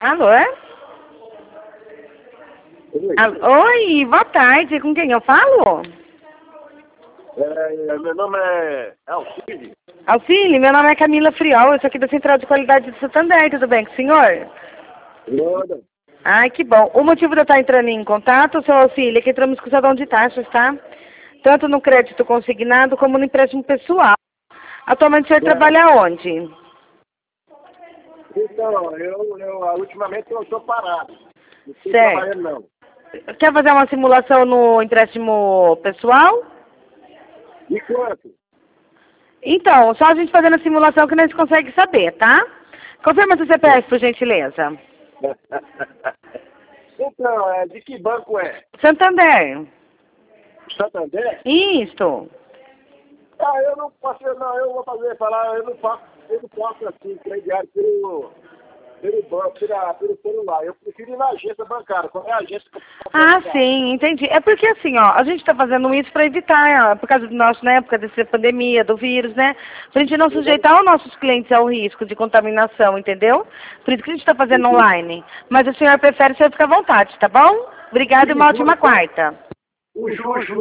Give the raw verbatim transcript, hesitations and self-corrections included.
Alô? Oi. Alô? Oi, boa tarde. Com quem eu falo? É, meu nome é Alcide. Alcine, meu nome é Camila Friol, eu sou aqui da Central de Qualidade de Santander, tudo bem com o senhor? Roda. Ai, que bom. O motivo de eu estar entrando em contato, seu Auxílio, é que entramos com o de taxas, tá? Tanto no crédito consignado como no empréstimo pessoal. Atualmente o senhor É. trabalha onde? Então, eu, eu ultimamente eu estou parado. Não estou Certo. trabalhando não. Quer fazer uma simulação no empréstimo pessoal? E quanto? Então, só a gente fazendo a simulação que nós conseguimos saber, tá? Confirma seu C P F, por gentileza. Então, é, de que banco é? Santander. Santander? Isto. Ah, eu não posso, não, eu vou fazer, falar, eu não faço, eu não posso assim, crediário pelo, pelo banco, pela, pelo celular. Eu prefiro ir na agência bancária. Qual é a agência que eu posso Ah, pegar? sim, entendi. É porque assim, ó, a gente está fazendo isso para evitar, ó, por causa do nosso, na época dessa pandemia, do vírus, né? Pra gente não sujeitar os nossos clientes ao risco de contaminação, entendeu? Por isso que a gente está fazendo online. Mas o senhor prefere, o senhor fica à vontade, tá bom? Obrigada e uma ótima quarta. O Juju